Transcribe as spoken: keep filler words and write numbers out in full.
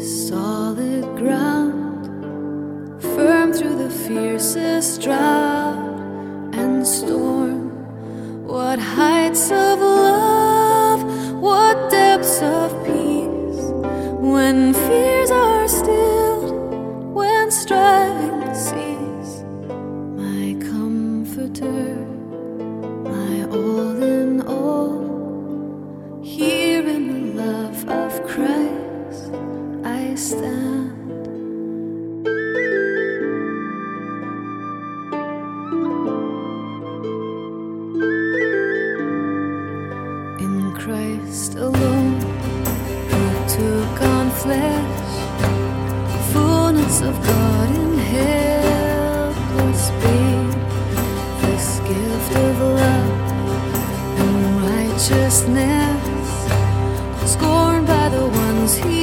solid ground, firm through the fiercest drought and storm. What heights of love, what depths of peace, when fears are stilled, when striving cease. My comforter, my all in all, here in the love of Christ I stand. In Christ alone, who took on flesh, fullness of God in helpless babe, this gift of love and righteousness